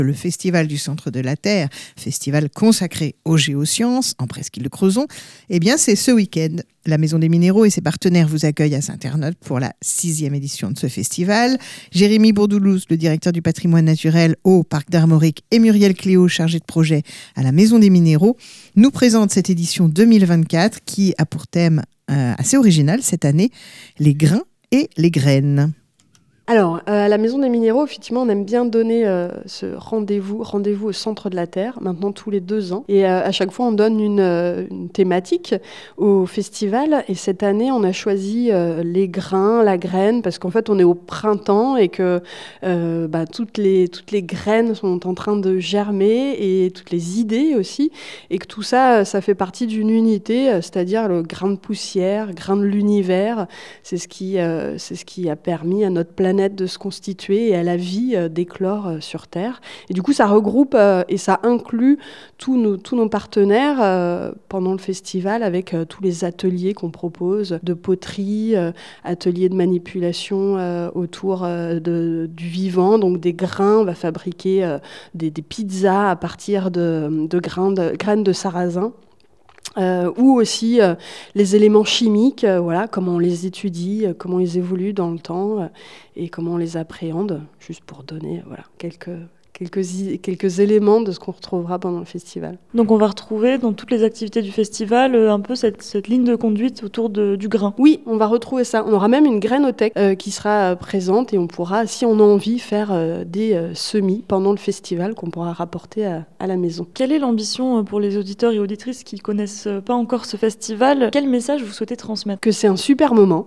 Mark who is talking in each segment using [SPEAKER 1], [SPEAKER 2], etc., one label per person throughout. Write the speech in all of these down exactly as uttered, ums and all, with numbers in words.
[SPEAKER 1] Le Festival du Centre de la Terre, festival consacré aux géosciences en presqu'île de Crozon, eh bien c'est ce week-end. La Maison des Minéraux et ses partenaires vous accueillent à Saint-Ernest pour la sixième édition de ce festival. Jérémy Bourdoulouz, le directeur du patrimoine naturel au Parc d'Armorique, et Muriel Cléo, chargée de projet à la Maison des Minéraux, nous présentent cette édition deux mille vingt-quatre qui a pour thème euh, assez original cette année, les grains et les graines.
[SPEAKER 2] Alors, euh, à la Maison des Minéraux, effectivement, on aime bien donner euh, ce rendez-vous, rendez-vous au centre de la Terre, maintenant tous les deux ans. Et euh, à chaque fois, on donne une, euh, une thématique au festival. Et cette année, on a choisi euh, les grains, la graine, parce qu'en fait, on est au printemps et que euh, bah, toutes les, toutes les graines sont en train de germer et toutes les idées aussi. Et que tout ça, ça fait partie d'une unité, c'est-à-dire le grain de poussière, grain de l'univers. C'est ce qui, euh, c'est ce qui a permis à notre planète de se constituer et à la vie euh, d'éclore euh, sur Terre. Et du coup, ça regroupe euh, et ça inclut tous nos, tous nos partenaires euh, pendant le festival avec euh, tous les ateliers qu'on propose de poterie, euh, ateliers de manipulation euh, autour euh, de, du vivant, donc des grains. On va fabriquer euh, des, des pizzas à partir de, de, grains de graines de sarrasin. Euh, ou aussi euh, les éléments chimiques, euh, voilà, comment on les étudie, euh, comment ils évoluent dans le temps euh, et comment on les appréhende, juste pour donner voilà, quelques, quelques, quelques éléments de ce qu'on retrouvera pendant le festival.
[SPEAKER 3] Donc on va retrouver dans toutes les activités du festival euh, un peu cette, cette ligne de conduite autour de, du grain.
[SPEAKER 2] Oui, on va retrouver ça. On aura même une grainothèque euh, qui sera euh, présente et on pourra, si on a envie, faire euh, des euh, semis pendant le festival qu'on pourra rapporter à, à la maison.
[SPEAKER 3] Quelle est l'ambition pour les auditeurs et auditrices qui ne connaissent pas encore ce festival ? Quel message vous souhaitez transmettre ?
[SPEAKER 2] Que c'est un super moment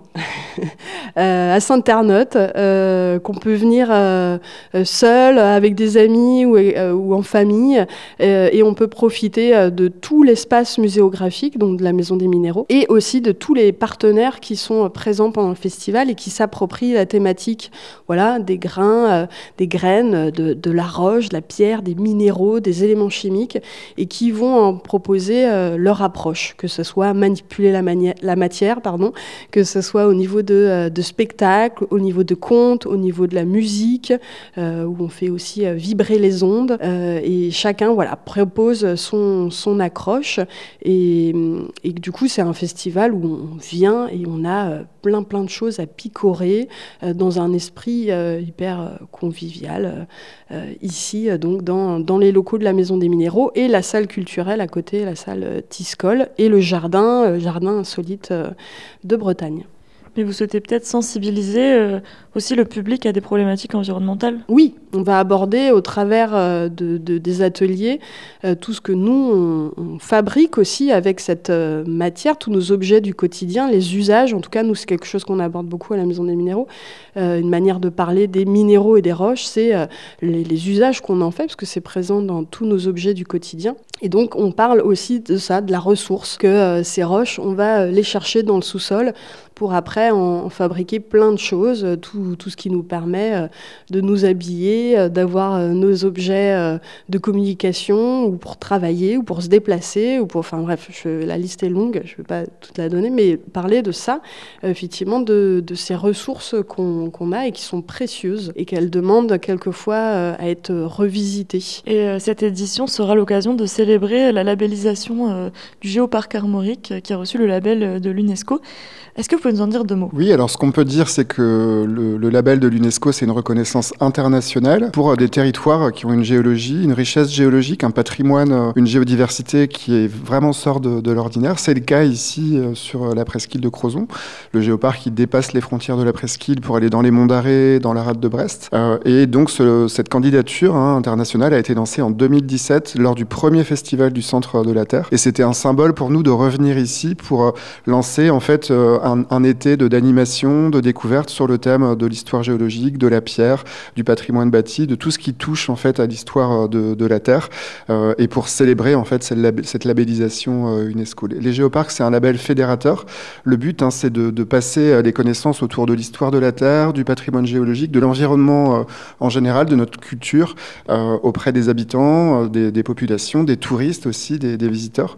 [SPEAKER 2] euh, à Saint-Ernest, euh, qu'on peut venir euh, seul, avec des amis ou, euh, ou en famille, euh, et on peut profiter de tout l'espace muséographique, donc de la Maison des Minéraux, et aussi de tous les partenaires qui sont présents pendant le festival et qui s'approprient la thématique, voilà, des grains, euh, des graines, de, de la roche, de la pierre, des minéraux, des éléments chimiques, et qui vont en proposer euh, leur approche, que ce soit manipuler la, mani- la matière, pardon, que ce soit au niveau de, euh, de spectacle, au niveau de contes, au niveau de la musique, euh, où on fait aussi euh, vibrer les ondes, euh, et chacun, voilà, propose son, son accroche et, et du coup c'est un festival où on vient et on a plein plein de choses à picorer euh, dans un esprit euh, hyper convivial euh, ici donc dans, dans les locaux de la Maison des Minéraux et la salle culturelle à côté, la salle Tiscol et le jardin, euh, jardin insolite euh, de Bretagne.
[SPEAKER 3] Mais vous souhaitez peut-être sensibiliser euh, aussi le public à des problématiques environnementales ?
[SPEAKER 2] Oui, on va aborder au travers euh, de, de, des ateliers euh, tout ce que nous, on, on fabrique aussi avec cette euh, matière, tous nos objets du quotidien, les usages. En tout cas, nous, c'est quelque chose qu'on aborde beaucoup à la Maison des Minéraux. Euh, une manière de parler des minéraux et des roches, c'est euh, les, les usages qu'on en fait, parce que c'est présent dans tous nos objets du quotidien. Et donc, on parle aussi de ça, de la ressource, que euh, ces roches, on va les chercher dans le sous-sol pour après en, en fabriquer plein de choses, tout, tout ce qui nous permet euh, de nous habiller, euh, d'avoir euh, nos objets euh, de communication, ou pour travailler, ou pour se déplacer, ou pour, enfin bref, je, la liste est longue, je ne vais pas toute la donner, mais parler de ça, euh, effectivement, de, de ces ressources qu'on, qu'on a et qui sont précieuses, et qu'elles demandent quelquefois euh, à être revisitées.
[SPEAKER 3] Et euh, cette édition sera l'occasion de célébrer la labellisation euh, du Géoparc Armorique, qui a reçu le label de l'UNESCO. Est-ce que vous pouvez nous en dire deux mots ?
[SPEAKER 4] Oui, alors ce qu'on peut dire, c'est que le, le label de l'UNESCO, c'est une reconnaissance internationale pour des territoires qui ont une géologie, une richesse géologique, un patrimoine, une géodiversité qui est vraiment sort de, de l'ordinaire. C'est le cas ici sur la presqu'île de Crozon. Le géoparc qui dépasse les frontières de la presqu'île pour aller dans les monts d'Arrée, dans la rade de Brest. Euh, et donc ce, cette candidature hein, internationale a été lancée en deux mille dix-sept lors du premier festival du Centre de la Terre. Et c'était un symbole pour nous de revenir ici pour lancer en fait euh, Un, un été de, d'animation, de découverte sur le thème de l'histoire géologique, de la pierre, du patrimoine bâti, de tout ce qui touche en fait à l'histoire de, de la Terre, euh, et pour célébrer en fait cette, lab- cette labellisation euh, UNESCO. Les, les géoparcs, c'est un label fédérateur. Le but, hein, c'est de, de passer les connaissances autour de l'histoire de la Terre, du patrimoine géologique, de l'environnement euh, en général, de notre culture euh, auprès des habitants, euh, des, des populations, des touristes aussi, des, des visiteurs.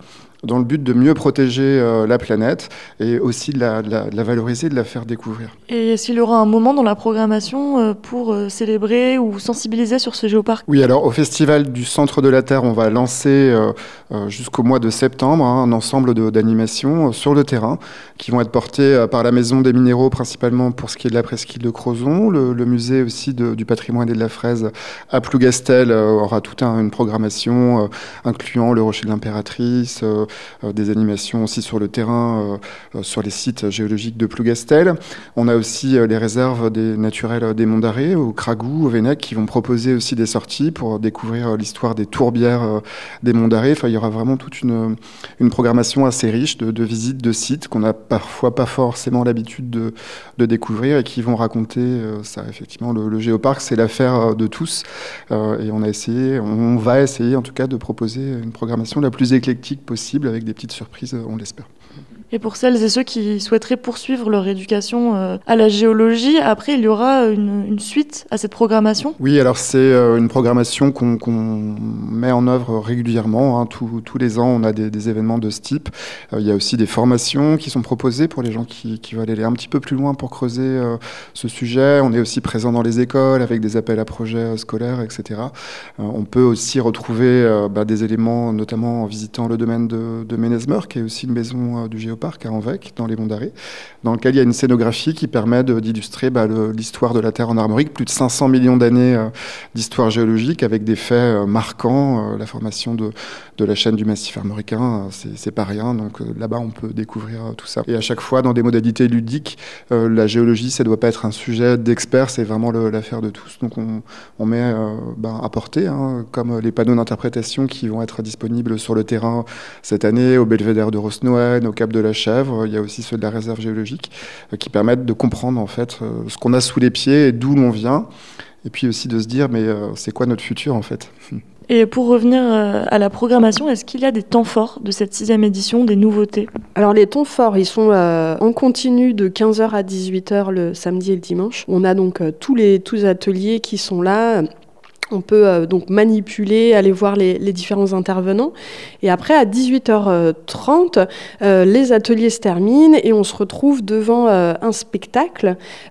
[SPEAKER 4] dans le but de mieux protéger euh, la planète et aussi de la, de, la, de la valoriser, de la faire découvrir.
[SPEAKER 3] Et est-ce qu'il y aura un moment dans la programmation euh, pour euh, célébrer ou sensibiliser sur ce géoparc ?
[SPEAKER 4] Oui, alors au Festival du Centre de la Terre, on va lancer euh, euh, jusqu'au mois de septembre hein, un ensemble de, d'animations euh, sur le terrain qui vont être portées euh, par la Maison des Minéraux, principalement pour ce qui est de la presqu'île de Crozon. Le, le musée aussi de, du patrimoine et de la fraise à Plougastel euh, aura toute un, une programmation euh, incluant le Rocher de l'Impératrice, euh, euh, des animations aussi sur le terrain, euh, euh, sur les sites géologiques de Plougastel. On a aussi euh, les réserves des naturelles des Monts d'Arrée, au Cragou, au Vennec, qui vont proposer aussi des sorties pour découvrir euh, l'histoire des tourbières euh, des Monts d'Arrée. Enfin, il y aura vraiment toute une, une programmation assez riche de, de visites de sites qu'on n'a parfois pas forcément l'habitude de, de découvrir et qui vont raconter euh, ça. Effectivement, le, le géoparc, c'est l'affaire de tous. Euh, et on a essayé, on va essayer en tout cas de proposer une programmation la plus éclectique possible avec des petites surprises, on l'espère.
[SPEAKER 3] Et pour celles et ceux qui souhaiteraient poursuivre leur éducation euh, à la géologie, après il y aura une, une suite à cette programmation ?
[SPEAKER 4] Oui, alors c'est euh, une programmation qu'on, qu'on met en œuvre régulièrement. Hein. Tous, tous les ans, on a des, des événements de ce type. Euh, il y a aussi des formations qui sont proposées pour les gens qui, qui veulent aller un petit peu plus loin pour creuser euh, ce sujet. On est aussi présent dans les écoles avec des appels à projets euh, scolaires, et cetera. Euh, on peut aussi retrouver euh, bah, des éléments, notamment en visitant le domaine de, de Ménezmeur, qui est aussi une maison euh, du géoparc à Anvec, dans les Monts d'Arrée, dans lequel il y a une scénographie qui permet de, d'illustrer bah, le, l'histoire de la Terre en Armorique, plus de cinq cents millions d'années euh, d'histoire géologique, avec des faits euh, marquants, euh, la formation de, de la chaîne du massif armoricain, euh, c'est, c'est pas rien, donc euh, là-bas on peut découvrir euh, tout ça. Et à chaque fois, dans des modalités ludiques, euh, la géologie, ça doit pas être un sujet d'experts, c'est vraiment le, l'affaire de tous, donc on, on met euh, bah, à portée, hein, comme les panneaux d'interprétation qui vont être disponibles sur le terrain cette année, au belvédère de Rosnoën, au Cap de la Chèvre. Il y a aussi ceux de la réserve géologique euh, qui permettent de comprendre en fait euh, ce qu'on a sous les pieds et d'où l'on vient, et puis aussi de se dire mais euh, c'est quoi notre futur en fait.
[SPEAKER 3] Et pour revenir euh, à la programmation, est-ce qu'il y a des temps forts de cette sixième édition, des nouveautés ?
[SPEAKER 2] Alors les temps forts, ils sont euh, en continu de quinze heures à dix-huit heures le samedi et le dimanche. On a donc euh, tous les tous les ateliers qui sont là. On peut euh, donc manipuler, aller voir les, les différents intervenants. Et après, à dix-huit heures trente, euh, les ateliers se terminent et on se retrouve devant euh, un spectacle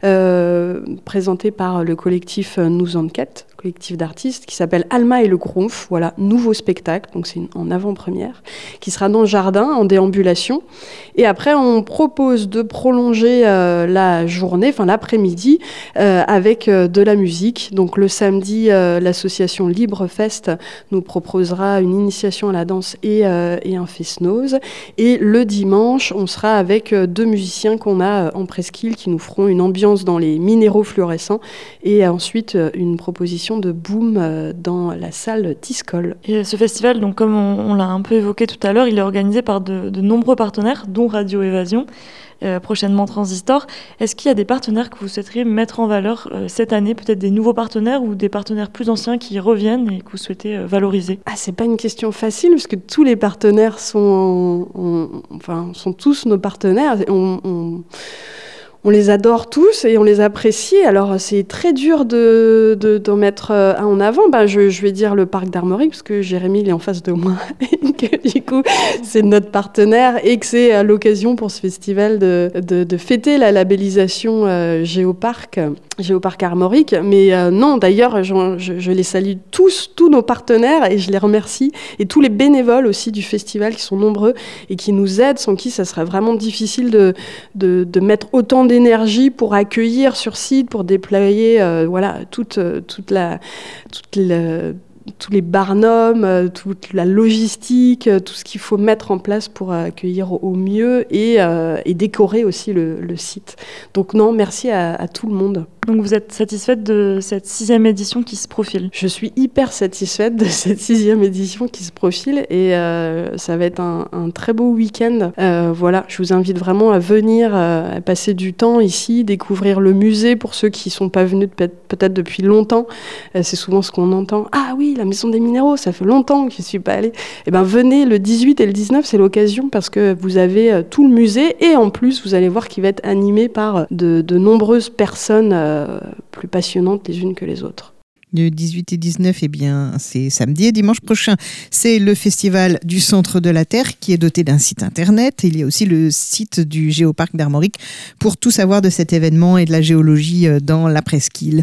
[SPEAKER 2] euh, présenté par le collectif Nous Enquête, collectif d'artistes, qui s'appelle Alma et le Gromph. Voilà, nouveau spectacle, donc c'est une, en avant-première, qui sera dans le jardin, en déambulation. Et après, on propose de prolonger euh, la journée, enfin l'après-midi, euh, avec euh, de la musique. Donc le samedi, euh, l'association Librefest nous proposera une initiation à la danse et, euh, et un fest-noz. Et le dimanche, on sera avec euh, deux musiciens qu'on a euh, en presqu'île qui nous feront une ambiance dans les minéraux fluorescents et ensuite euh, une proposition de boom euh, dans la salle Tiscol.
[SPEAKER 3] Et ce festival, donc comme on, on l'a un peu évoqué tout à l'heure, il est organisé par de, de nombreux partenaires, dont Radio Évasion, euh, prochainement Transistor. Est-ce qu'il y a des partenaires que vous souhaiteriez mettre en valeur euh, cette année, peut-être des nouveaux partenaires ou des partenaires plus anciens qui reviennent et que vous souhaitez euh, valoriser ?
[SPEAKER 2] Ah, c'est pas une question facile parce que tous les partenaires sont, on, enfin, sont tous nos partenaires. On, on, on les adore tous et on les apprécie. Alors, c'est très dur de, de, d'en mettre un en avant. Ben, je, je vais dire le parc d'Armorique parce que Jérémy, il est en face de moi. Et que, du coup, c'est notre partenaire et que c'est l'occasion pour ce festival de, de, de fêter la labellisation euh, Géoparc, Géoparc Armorique. Mais euh, non, d'ailleurs, je, je, je les salue tous, tous nos partenaires et je les remercie. Et tous les bénévoles aussi du festival qui sont nombreux et qui nous aident, sans qui ça serait vraiment difficile de, de, de mettre autant d'énergie d'énergie pour accueillir sur site, pour déployer euh, voilà, toute, toute la, toute la, tous les barnums, toute la logistique, tout ce qu'il faut mettre en place pour accueillir au mieux et, euh, et décorer aussi le, le site. Donc non, merci à, à tout le monde.
[SPEAKER 3] Donc vous êtes satisfaite de cette sixième édition qui se profile ?
[SPEAKER 2] Je suis hyper satisfaite de cette sixième édition qui se profile et euh, ça va être un, un très beau week-end. Euh, voilà, je vous invite vraiment à venir, euh, à passer du temps ici, découvrir le musée pour ceux qui ne sont pas venus peut-être depuis longtemps. Euh, c'est souvent ce qu'on entend. Ah oui, la Maison des Minéraux, ça fait longtemps que je ne suis pas allée. Eh bien venez le dix-huit et le dix-neuf, c'est l'occasion parce que vous avez euh, tout le musée et en plus vous allez voir qu'il va être animé par de, de nombreuses personnes euh, plus passionnantes les unes que les autres.
[SPEAKER 1] Le dix-huit et dix-neuf, eh bien, c'est samedi et dimanche prochain. C'est le festival du Centre de la Terre qui est doté d'un site internet. Il y a aussi le site du Géoparc d'Armorique pour tout savoir de cet événement et de la géologie dans la presqu'île.